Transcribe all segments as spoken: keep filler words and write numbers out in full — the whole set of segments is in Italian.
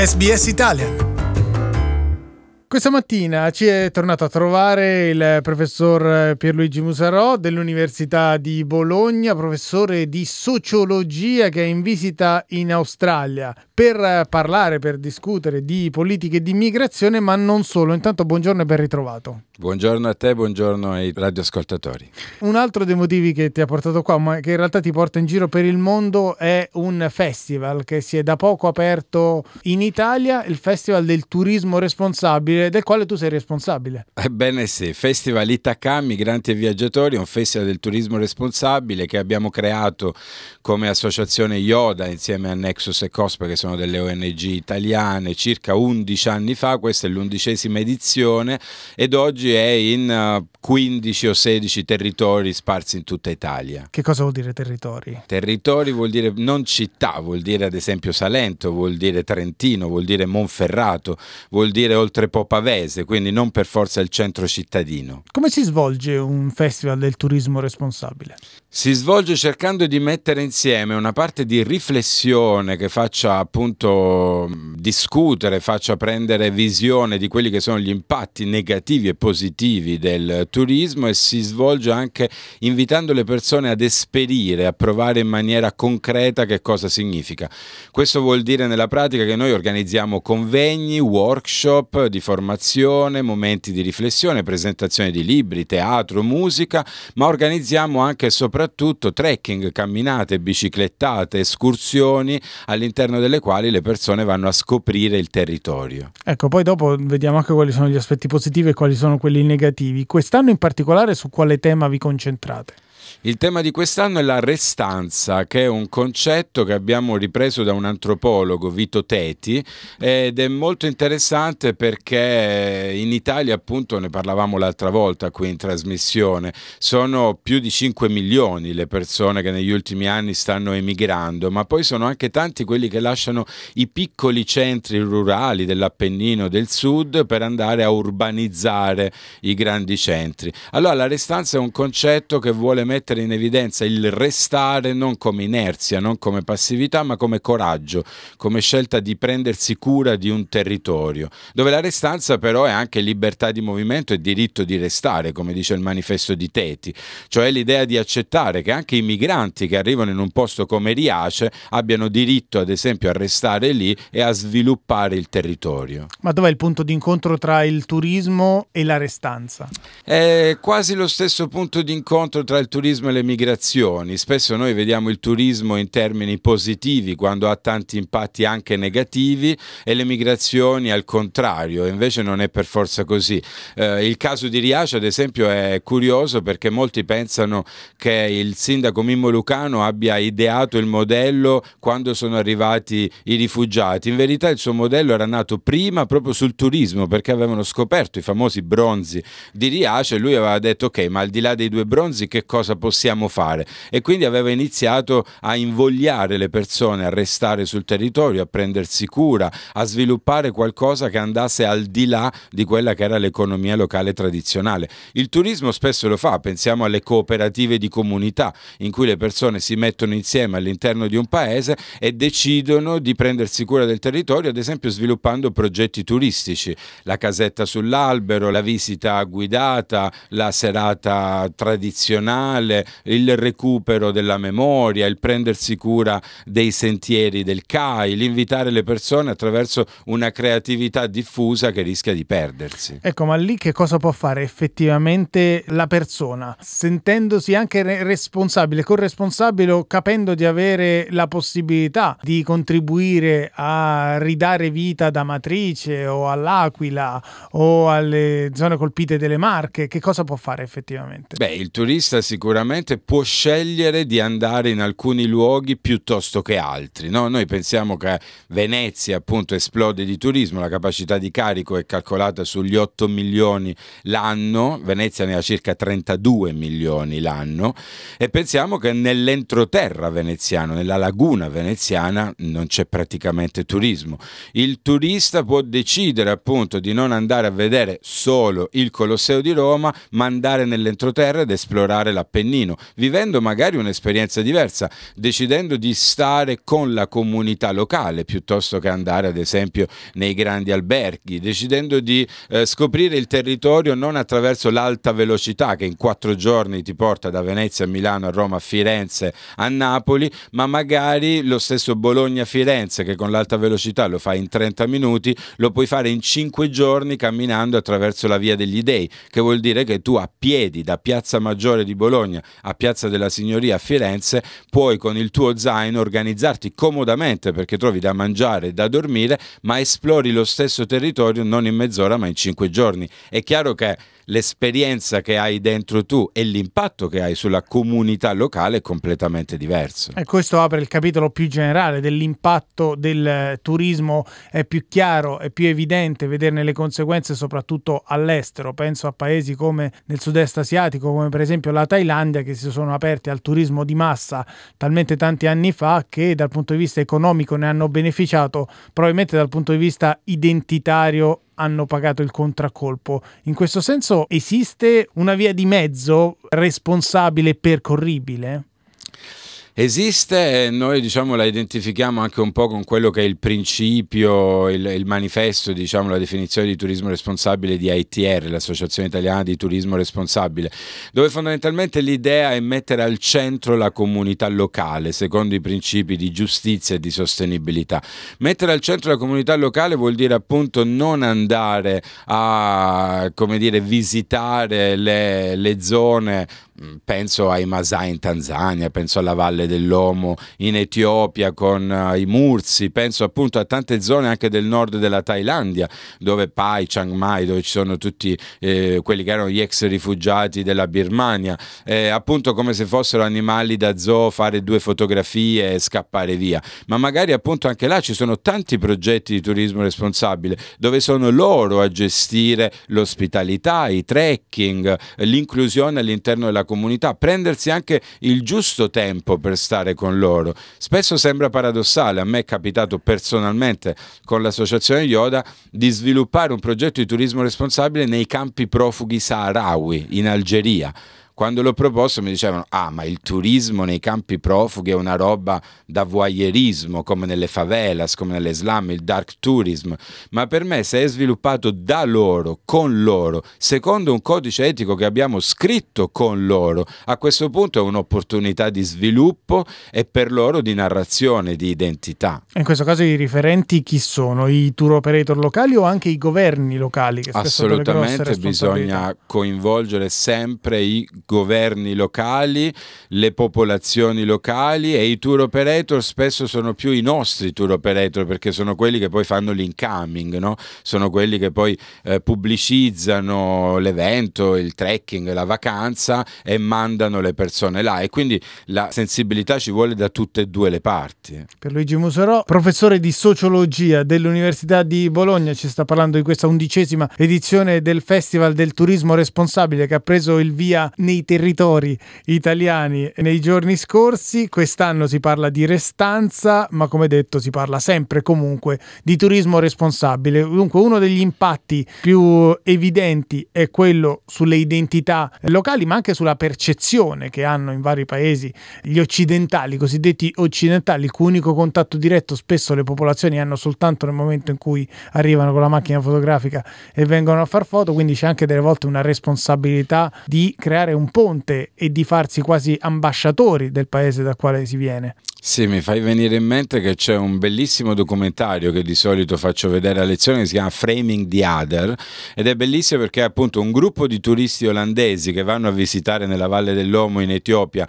S B S Italian. Questa mattina ci è tornato a trovare il professor Pierluigi Musarò dell'Università di Bologna, professore di sociologia che è in visita in Australia per parlare, per discutere di politiche di immigrazione, ma non solo. Intanto buongiorno e ben ritrovato. Buongiorno a te, buongiorno ai radioascoltatori. Un altro dei motivi che ti ha portato qua, ma che in realtà ti porta in giro per il mondo, è un festival che si è da poco aperto in Italia, il Festival del Turismo Responsabile, del quale tu sei responsabile. Ebbene sì, Festival Itaca, Migranti e Viaggiatori, è un festival del turismo responsabile che abbiamo creato come associazione IODA insieme a Nexus e COSPA, che sono delle O N G italiane, circa undici anni fa. Questa è l'undicesima edizione ed oggi è in quindici o sedici territori sparsi in tutta Italia. Che cosa vuol dire territori? Territori vuol dire non città, vuol dire ad esempio Salento, vuol dire Trentino, vuol dire Monferrato, vuol dire Oltrepò Pavese, quindi non per forza il centro cittadino. Come si svolge un festival del turismo responsabile? Si svolge cercando di mettere insieme una parte di riflessione che faccia appunto discutere, faccia prendere visione di quelli che sono gli impatti negativi e positivi del turismo, e si svolge anche invitando le persone ad esperire, a provare in maniera concreta che cosa significa. Questo vuol dire nella pratica che noi organizziamo convegni, workshop di formazione, momenti di riflessione, presentazioni di libri, teatro, musica, ma organizziamo anche e soprattutto trekking, camminate, biciclettate, escursioni all'interno delle quali le persone vanno a scoprire il territorio. Ecco, poi dopo vediamo anche quali sono gli aspetti positivi e quali sono quelli negativi. Quest'anno in particolare su quale tema vi concentrate? Il tema di quest'anno è la restanza, che è un concetto che abbiamo ripreso da un antropologo, Vito Teti, ed è molto interessante perché in Italia, appunto, ne parlavamo l'altra volta qui in trasmissione, sono più di cinque milioni le persone che negli ultimi anni stanno emigrando, ma poi sono anche tanti quelli che lasciano i piccoli centri rurali dell'Appennino del Sud per andare a urbanizzare i grandi centri. Allora la restanza è un concetto che vuole mettere in evidenza il restare non come inerzia, non come passività, ma come coraggio, come scelta di prendersi cura di un territorio, dove la restanza però è anche libertà di movimento e diritto di restare, come dice il manifesto di Teti, cioè l'idea di accettare che anche i migranti che arrivano in un posto come Riace abbiano diritto ad esempio a restare lì e a sviluppare il territorio. Ma dov'è il punto di incontro tra il turismo e la restanza? È quasi lo stesso punto di incontro tra il turismo e le migrazioni. Spesso noi vediamo il turismo in termini positivi quando ha tanti impatti anche negativi, e le migrazioni al contrario, invece non è per forza così. Eh, il caso di Riace ad esempio è curioso perché molti pensano che il sindaco Mimmo Lucano abbia ideato il modello quando sono arrivati i rifugiati. In verità il suo modello era nato prima proprio sul turismo, perché avevano scoperto i famosi bronzi di Riace e lui aveva detto ok, ma al di là dei due bronzi che cosa possiamo fare? E quindi aveva iniziato a invogliare le persone a restare sul territorio, a prendersi cura, a sviluppare qualcosa che andasse al di là di quella che era l'economia locale tradizionale. Il turismo spesso lo fa, pensiamo alle cooperative di comunità in cui le persone si mettono insieme all'interno di un paese e decidono di prendersi cura del territorio, ad esempio sviluppando progetti turistici, la casetta sull'albero, la visita guidata, la serata tradizionale, il recupero della memoria, il prendersi cura dei sentieri del C A I, l'invitare le persone attraverso una creatività diffusa che rischia di perdersi. Ecco, ma lì che cosa può fare effettivamente la persona, sentendosi anche re- responsabile, corresponsabile, o capendo di avere la possibilità di contribuire a ridare vita ad Amatrice o all'Aquila o alle zone colpite delle Marche? Che cosa può fare effettivamente? Beh, il turista sicuramente può scegliere di andare in alcuni luoghi piuttosto che altri, no? Noi pensiamo che Venezia appunto esplode di turismo, la capacità di carico è calcolata sugli otto milioni l'anno, Venezia ne ha circa trentadue milioni l'anno, e pensiamo che nell'entroterra veneziano, nella laguna veneziana, non c'è praticamente turismo. Il turista può decidere appunto di non andare a vedere solo il Colosseo di Roma, ma andare nell'entroterra ed esplorare la Appennino, vivendo magari un'esperienza diversa, decidendo di stare con la comunità locale piuttosto che andare ad esempio nei grandi alberghi, decidendo di eh, scoprire il territorio non attraverso l'alta velocità che in quattro giorni ti porta da Venezia a Milano, a Roma, a Firenze, a Napoli, ma magari lo stesso Bologna-Firenze che con l'alta velocità lo fai in trenta minuti, lo puoi fare in cinque giorni camminando attraverso la Via degli Dei, che vuol dire che tu a piedi da Piazza Maggiore di Bologna a Piazza della Signoria a Firenze puoi con il tuo zaino organizzarti comodamente perché trovi da mangiare e da dormire, ma esplori lo stesso territorio non in mezz'ora ma in cinque giorni. È chiaro che l'esperienza che hai dentro tu e l'impatto che hai sulla comunità locale è completamente diverso. E questo apre il capitolo più generale dell'impatto del turismo, è più chiaro, è più evidente vederne le conseguenze soprattutto all'estero. Penso a paesi come nel sud-est asiatico, come per esempio la Thailandia, che si sono aperti al turismo di massa talmente tanti anni fa che dal punto di vista economico ne hanno beneficiato, probabilmente dal punto di vista identitario hanno pagato il contraccolpo. In questo senso esiste una via di mezzo responsabile e percorribile? Esiste e noi diciamo la identifichiamo anche un po' con quello che è il principio, il, il manifesto, diciamo la definizione di turismo responsabile di A I T R, l'Associazione Italiana di Turismo Responsabile, dove fondamentalmente l'idea è mettere al centro la comunità locale secondo i principi di giustizia e di sostenibilità. Mettere al centro la comunità locale vuol dire appunto non andare a, come dire, visitare le, le zone. Penso ai Masai in Tanzania, penso alla Valle dell'Omo in Etiopia con uh, i Mursi, penso appunto a tante zone anche del nord della Thailandia, dove Pai, Chiang Mai, dove ci sono tutti eh, quelli che erano gli ex rifugiati della Birmania, eh, appunto come se fossero animali da zoo, fare due fotografie e scappare via. Ma magari appunto anche là ci sono tanti progetti di turismo responsabile dove sono loro a gestire l'ospitalità, i trekking, l'inclusione all'interno della comunità, prendersi anche il giusto tempo per stare con loro. Spesso sembra paradossale, a me è capitato personalmente con l'associazione Yoda di sviluppare un progetto di turismo responsabile nei campi profughi saharawi in Algeria. Quando l'ho proposto mi dicevano ah ma il turismo nei campi profughi è una roba da voyeurismo, come nelle favelas, come nelle slum, il dark tourism, ma per me se è sviluppato da loro, con loro, secondo un codice etico che abbiamo scritto con loro, a questo punto è un'opportunità di sviluppo e per loro di narrazione, di identità. In questo caso i riferenti chi sono? I tour operator locali o anche i governi locali? Che assolutamente bisogna coinvolgere sempre i governi locali, le popolazioni locali, e i tour operator spesso sono più i nostri tour operator perché sono quelli che poi fanno l'incoming, no? Sono quelli che poi eh, pubblicizzano l'evento, il trekking, la vacanza e mandano le persone là, e quindi la sensibilità ci vuole da tutte e due le parti. Pierluigi Muserò, professore di sociologia dell'Università di Bologna, ci sta parlando di questa undicesima edizione del Festival del Turismo Responsabile che ha preso il via nei territori italiani nei giorni scorsi. Quest'anno si parla di restanza, ma come detto si parla sempre comunque di turismo responsabile. Dunque uno degli impatti più evidenti è quello sulle identità locali, ma anche sulla percezione che hanno in vari paesi gli occidentali, cosiddetti occidentali, il cui unico contatto diretto spesso le popolazioni hanno soltanto nel momento in cui arrivano con la macchina fotografica e vengono a far foto. Quindi c'è anche delle volte una responsabilità di creare un ponte e di farsi quasi ambasciatori del paese dal quale si viene. Sì, mi fai venire in mente che c'è un bellissimo documentario che di solito faccio vedere a lezione che si chiama Framing the Other, ed è bellissimo perché è appunto un gruppo di turisti olandesi che vanno a visitare nella Valle dell'Omo in Etiopia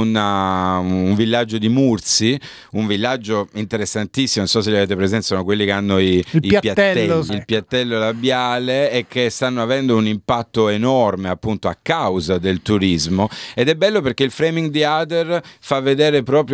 una, un villaggio di Mursi, un villaggio interessantissimo, non so se li avete presenti, sono quelli che hanno i, il, i piattello, piattelli, sì. il piattello labiale, e che stanno avendo un impatto enorme appunto a causa del turismo. Ed è bello perché il Framing the Other fa vedere proprio anche come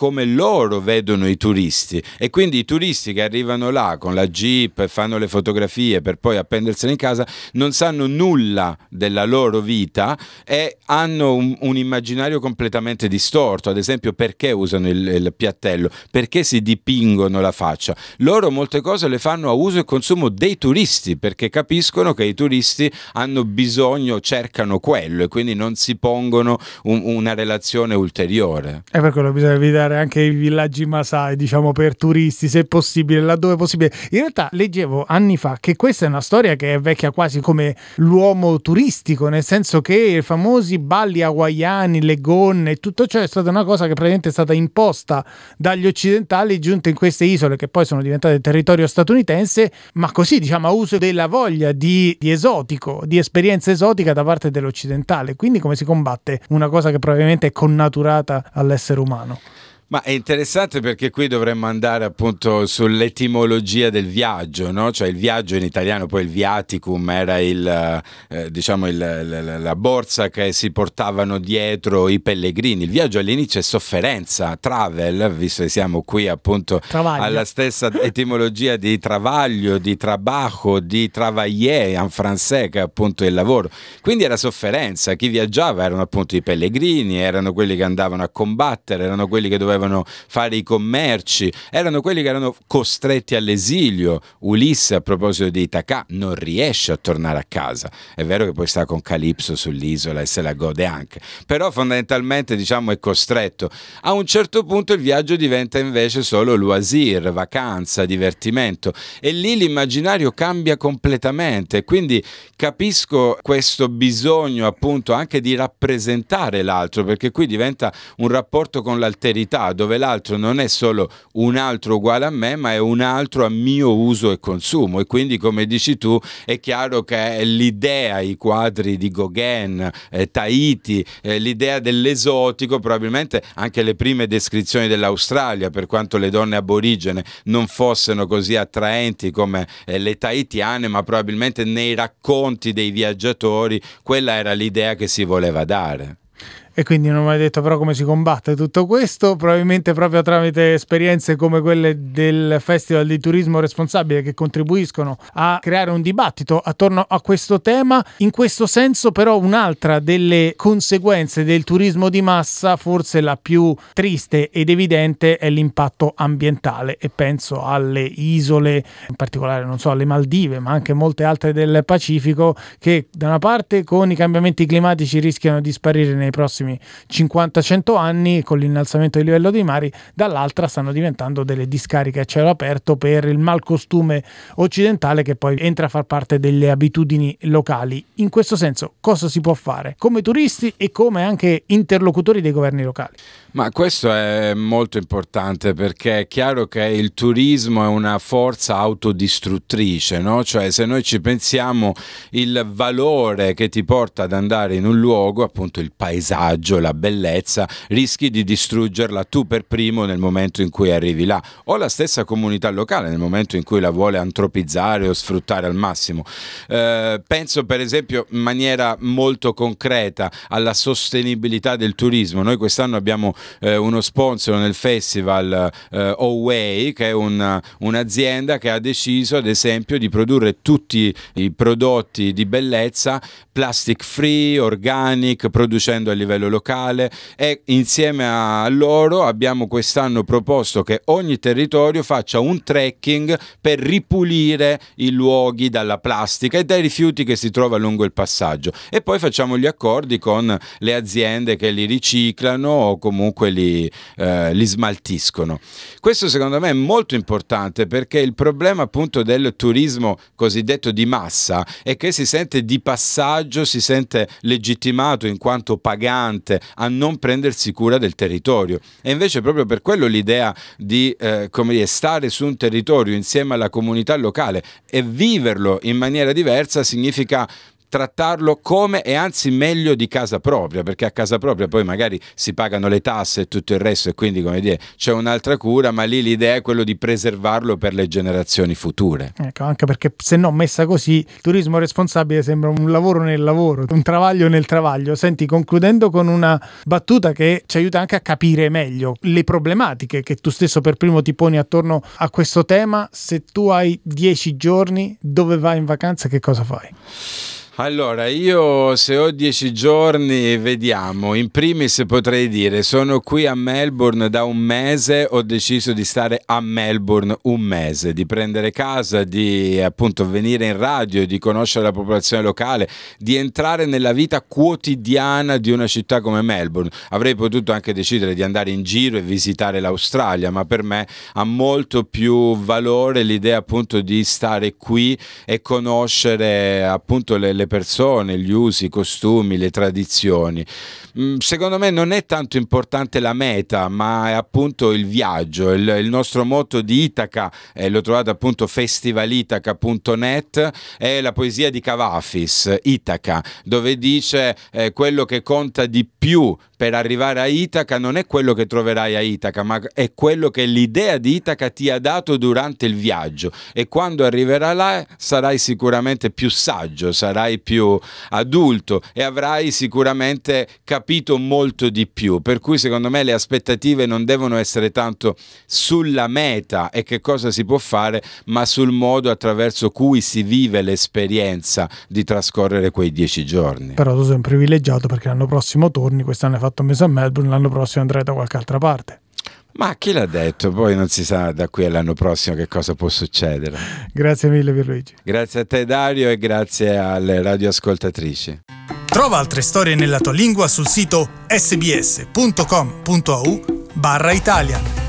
come loro vedono i turisti, e quindi i turisti che arrivano là con la jeep e fanno le fotografie per poi appendersene in casa non sanno nulla della loro vita e hanno un, un immaginario completamente distorto. Ad esempio, perché usano il, il piattello? Perché si dipingono la faccia? Loro molte cose le fanno a uso e consumo dei turisti, perché capiscono che i turisti hanno bisogno, cercano quello, e quindi non si pongono un, una relazione ulteriore. E per quello bisogna evitare anche i villaggi Masai, diciamo, per turisti, se possibile, laddove possibile. In realtà leggevo anni fa che questa è una storia che è vecchia quasi come l'uomo turistico, nel senso che i famosi balli hawaiani, le gonne e tutto ciò è stata una cosa che praticamente è stata imposta dagli occidentali, giunta in queste isole che poi sono diventate territorio statunitense, ma così, diciamo, a uso della voglia di, di esotico, di esperienza esotica da parte dell'occidentale. Quindi come si combatte una cosa che probabilmente è connaturata all'essere umano? Ma è interessante, perché qui dovremmo andare appunto sull'etimologia del viaggio, no? Cioè il viaggio in italiano, poi il viaticum era il, eh, diciamo il, la, la borsa che si portavano dietro i pellegrini. Il viaggio all'inizio è sofferenza, travel, visto che siamo qui appunto Travaglio. alla stessa etimologia di travaglio, di trabajo, di travailler en français, che è appunto il lavoro. Quindi era sofferenza. Chi viaggiava erano appunto i pellegrini, erano quelli che andavano a combattere, erano quelli che dovevano fare i commerci, erano quelli che erano costretti all'esilio. Ulisse, a proposito di Itaca, non riesce a tornare a casa. È vero che poi sta con Calipso sull'isola e se la gode anche, però fondamentalmente, diciamo, è costretto. A un certo punto il viaggio diventa invece solo loisir, vacanza, divertimento, e lì l'immaginario cambia completamente. Quindi capisco questo bisogno appunto anche di rappresentare l'altro, perché qui diventa un rapporto con l'alterità, dove l'altro non è solo un altro uguale a me, ma è un altro a mio uso e consumo. E quindi, come dici tu, è chiaro che l'idea, i quadri di Gauguin, eh, Tahiti, eh, l'idea dell'esotico, probabilmente anche le prime descrizioni dell'Australia, per quanto le donne aborigene non fossero così attraenti come eh, le tahitiane, ma probabilmente nei racconti dei viaggiatori quella era l'idea che si voleva dare. E quindi non mi hai detto però come si combatte tutto questo, probabilmente proprio tramite esperienze come quelle del Festival di Turismo Responsabile, che contribuiscono a creare un dibattito attorno a questo tema. In questo senso però un'altra delle conseguenze del turismo di massa, forse la più triste ed evidente, è l'impatto ambientale, e penso alle isole, in particolare non so alle Maldive, ma anche molte altre del Pacifico, che da una parte con i cambiamenti climatici rischiano di sparire nei prossimi cinquanta cento anni con l'innalzamento del livello dei mari, dall'altra stanno diventando delle discariche a cielo aperto per il malcostume occidentale che poi entra a far parte delle abitudini locali. In questo senso cosa si può fare come turisti e come anche interlocutori dei governi locali? Ma questo è molto importante, perché è chiaro che il turismo è una forza autodistruttrice, no? Cioè, se noi ci pensiamo, il valore che ti porta ad andare in un luogo, appunto il paesaggio, la bellezza, rischi di distruggerla tu per primo nel momento in cui arrivi là, o la stessa comunità locale nel momento in cui la vuole antropizzare o sfruttare al massimo. Eh, penso per esempio in maniera molto concreta alla sostenibilità del turismo. Noi quest'anno abbiamo Eh, uno sponsor nel festival, eh, Oway, che è un, un'azienda che ha deciso ad esempio di produrre tutti i prodotti di bellezza plastic free, organic, producendo a livello locale, e insieme a loro abbiamo quest'anno proposto che ogni territorio faccia un trekking per ripulire i luoghi dalla plastica e dai rifiuti che si trova lungo il passaggio, e poi facciamo gli accordi con le aziende che li riciclano o comunque li, eh, li smaltiscono. Questo secondo me è molto importante, perché il problema appunto del turismo cosiddetto di massa è che si sente di passaggio, si sente legittimato in quanto pagante a non prendersi cura del territorio, e invece proprio per quello l'idea di eh, come dire, stare su un territorio insieme alla comunità locale e viverlo in maniera diversa significa trattarlo come e anzi meglio di casa propria, perché a casa propria poi magari si pagano le tasse e tutto il resto e quindi, come dire, c'è un'altra cura, ma lì l'idea è quello di preservarlo per le generazioni future. Ecco, anche perché se no, messa così, il turismo responsabile sembra un lavoro nel lavoro, un travaglio nel travaglio. Senti, concludendo con una battuta che ci aiuta anche a capire meglio le problematiche che tu stesso per primo ti poni attorno a questo tema: se tu hai dieci giorni, dove vai in vacanza, che cosa fai? Allora, io se ho dieci giorni, vediamo, in primis potrei dire, sono qui a Melbourne da un mese, ho deciso di stare a Melbourne un mese, di prendere casa, di appunto venire in radio, di conoscere la popolazione locale, di entrare nella vita quotidiana di una città come Melbourne. Avrei potuto anche decidere di andare in giro e visitare l'Australia, ma per me ha molto più valore l'idea appunto di stare qui e conoscere appunto le, le persone, gli usi, i costumi, le tradizioni. Secondo me non è tanto importante la meta, ma è appunto il viaggio. Il, il nostro motto di Itaca, eh, lo trovate appunto festivalitaca punto net, è la poesia di Cavafis, Itaca, dove dice eh, quello che conta di più per arrivare a Itaca non è quello che troverai a Itaca, ma è quello che l'idea di Itaca ti ha dato durante il viaggio, e quando arriverai là sarai sicuramente più saggio, sarai più adulto e avrai sicuramente capito molto di più, per cui secondo me le aspettative non devono essere tanto sulla meta e che cosa si può fare, ma sul modo attraverso cui si vive l'esperienza di trascorrere quei dieci giorni. Però tu sei un privilegiato, perché l'anno prossimo torni, quest'anno hai fatto un mese a Melbourne, l'anno prossimo andrai da qualche altra parte. Ma chi l'ha detto? Poi non si sa da qui all'anno prossimo che cosa può succedere. Grazie mille Pierluigi. Grazie a te Dario e grazie alle radioascoltatrici. Trova altre storie nella tua lingua sul sito sbs punto com punto a u barra Italia.